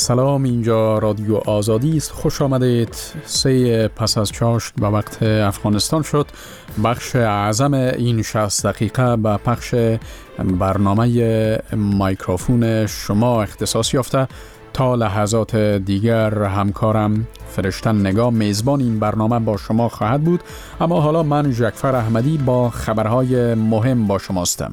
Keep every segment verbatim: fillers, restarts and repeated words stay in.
سلام، اینجا رادیو آزادی است. خوش آمدید. سه پس از چاشت به وقت افغانستان شد. بخش اعظم این شصت دقیقه به پخش برنامه میکروفون شما اختصاص یافته. تا لحظات دیگر همکارم فرشتن نگاه میزبان این برنامه با شما خواهد بود، اما حالا من جعفر احمدی با خبرهای مهم با شماستم.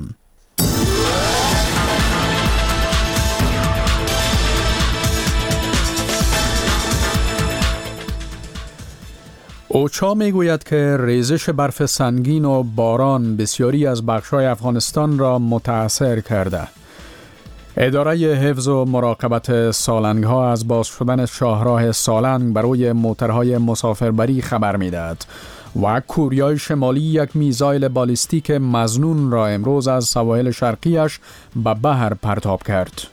اوچا میگوید که ریزش برف سنگین و باران بسیاری از بخش‌های افغانستان را متاثر کرده. اداره حفظ و مراقبت سالنگ‌ها از باز شدن شاهراه سالنگ برای موترهای مسافربری خبر می‌دهد و کوریای شمالی یک میزایل بالیستیک مظنون را امروز از سواحل شرقیش به بحر پرتاب کرد.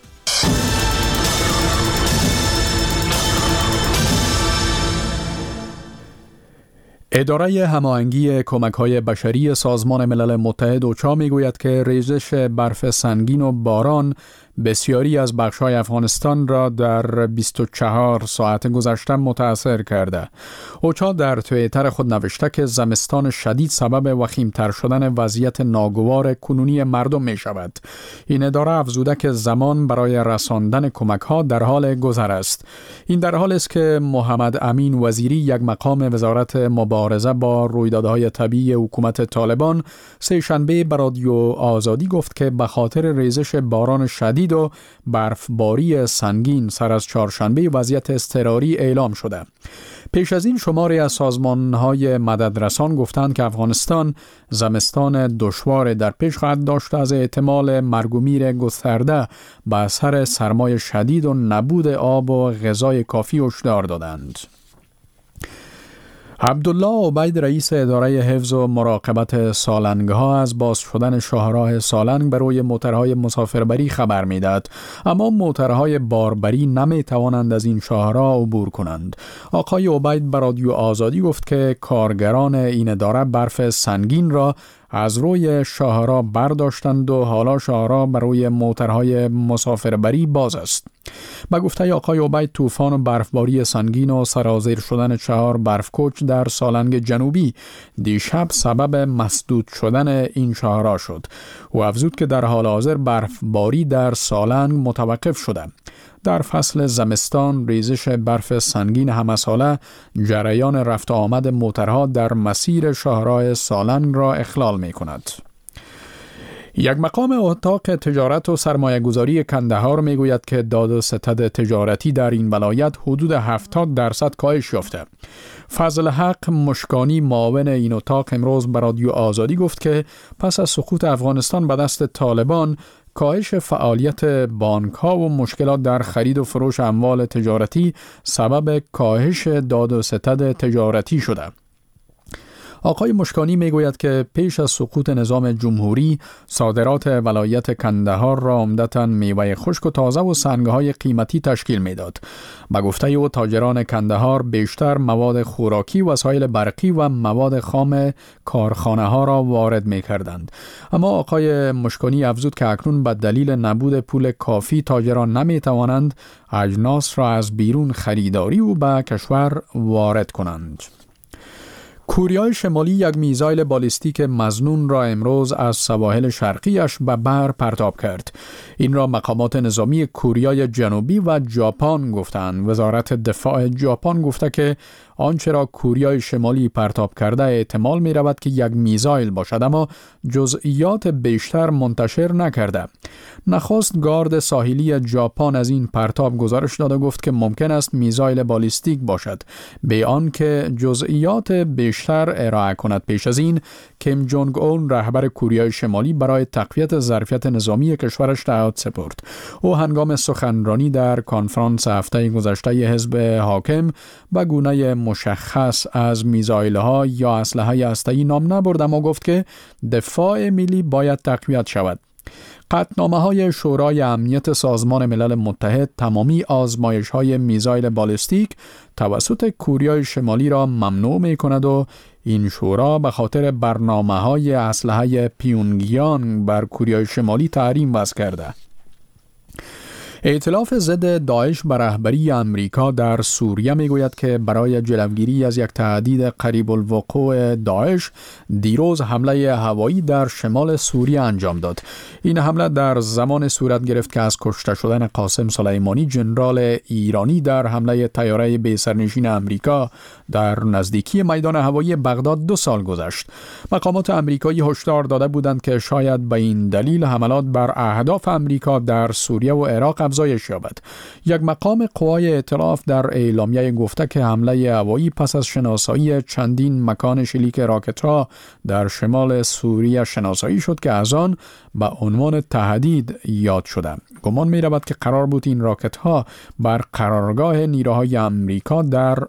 اداره هماهنگی کمک‌های بشری سازمان ملل متحد اوچا میگوید که ریزش برف سنگین و باران بسیاری از بخش‌های افغانستان را در بیست و چهار ساعت گذشته متاثر کرده. اوچا در توییتر خود نوشته که زمستان شدید سبب وخیم‌تر شدن وضعیت ناگوار کنونی مردم می شود. این اداره افزوده که زمان برای رساندن کمک‌ها در حال گذر است. این در حال است که محمد امین وزیری، یک مقام وزارت مبارزه با رویدادهای طبیعی حکومت طالبان، سه شنبه به رادیو آزادی گفت که به خاطر ریزش باران شدید و برفباری سنگین سر از چهارشنبه وضعیت اضطراری اعلام شده. پیش از این شماری از سازمان‌های مددرسان گفتند که افغانستان زمستان دشوار در پیش خواهد داشت، از احتمال مرگ و میر گسترده به اثر سرمای شدید و نبود آب و غذای کافی هشدار دادند. عبدالله عبید، رئیس اداره حفظ و مراقبت سالنگ‌ها، از باز شدن شاهراه سالنگ برای موترهای مسافربری خبر می‌دهد، اما موترهای باربری نمی‌توانند از این شاهراه عبور کنند. آقای عبید به رادیو آزادی گفت که کارگران این اداره برف سنگین را از روی شاهراه برداشتند و حالا شاهراه برای موترهای مسافربری باز است. با گفته آقای عبید، طوفان و برفباری سنگین و سرازیر شدن چهار برفکوچ در سالنگ جنوبی دیشب سبب مسدود شدن این شاهراه شد و افزود که در حال حاضر برفباری در سالنگ متوقف شده. در فصل زمستان ریزش برف سنگین همساله جریان رفت آمد موترها در مسیر شاهراه سالنگ را اخلال می کند. یک مقام اتاق تجارت و سرمایه گذاری کندهار می گوید که داد و ستد تجارتی در این ولایت حدود هفتاد درصد کاهش یافته. فضل حق مشکانی، معاون این اتاق، امروز به رادیو آزادی گفت که پس از سقوط افغانستان به دست طالبان، کاهش فعالیت بانک‌ها و مشکلات در خرید و فروش اموال تجارتی سبب کاهش داد و ستد تجارتی شده. آقای مشکانی میگوید که پیش از سقوط نظام جمهوری، صادرات ولایت کندهار را عمدتاً میوه خشک و تازه و سنگ‌های قیمتی تشکیل میداد. به گفته او، تاجران کندهار بیشتر مواد خوراکی، وسایل برقی و مواد خام کارخانه‌ها را وارد می‌کردند. اما آقای مشکانی افزود که اکنون به دلیل نبود پول کافی تاجران نمی‌توانند اجناس را از بیرون خریداری و به کشور وارد کنند. کوریای شمالی یک میزایل بالیستیک مظنون را امروز از سواحل شرقیش به بحر پرتاب کرد. این را مقامات نظامی کوریای جنوبی و ژاپن گفتند. وزارت دفاع ژاپن گفته که آنچه را کوریای شمالی پرتاب کرده احتمال می رود که یک میزایل باشد، اما جزئیات بیشتر منتشر نکرده. نخست گارد ساحلی ژاپن از این پرتاب گزارش داد و گفت که ممکن است میزایل بالیستیک باشد، به آنکه جزئیات بیشتر ارائه کند. پیش از این کیم جونگ اون، رهبر کوریای شمالی، برای تقویت ظرفیت نظامی کشورش تعهد سپرد. او هنگام سخنرانی در کنفرانس هفته گذشته حزب حاکم به گونه مشخص از میزایل‌ها یا اسلحه هسته‌ای نام نبرد، اما گفت که دفاع ملی باید تقویت شود. قطعنامه‌های شورای امنیت سازمان ملل متحد تمامی آزمایش‌های میزایل بالستیک توسط کوریای شمالی را ممنوع می‌کند و این شورا به خاطر برنامه‌های اسلحه پیونگیانگ بر کوریای شمالی تحریم وضع کرده. ائتلاف ضد داعش به رهبری امریکا در سوریه میگوید که برای جلوگیری از یک تهدید قریب الوقوع داعش دیروز حمله هوایی در شمال سوریه انجام داد. این حمله در زمان صورت گرفت که از کشته شدن قاسم سلیمانی ژنرال ایرانی در حمله طیاره بی سرنشین امریکا در نزدیکی میدان هوایی بغداد دو سال گذشت. مقامات امریکایی هشدار داده بودند که شاید به این دلیل حملات بر اهداف امریکا در سوریه و عراق افزایش یابد. یک مقام قوای ائتلاف در اعلامیه گفته که حمله هوایی پس از شناسایی چندین مکان شلیک راکت‌ها در شمال سوریه شناسایی شد که از آن به عنوان تهدید یاد شده. گمان می رود که قرار بود این راکت‌ها بر قرارگاه نیروهای امریکا در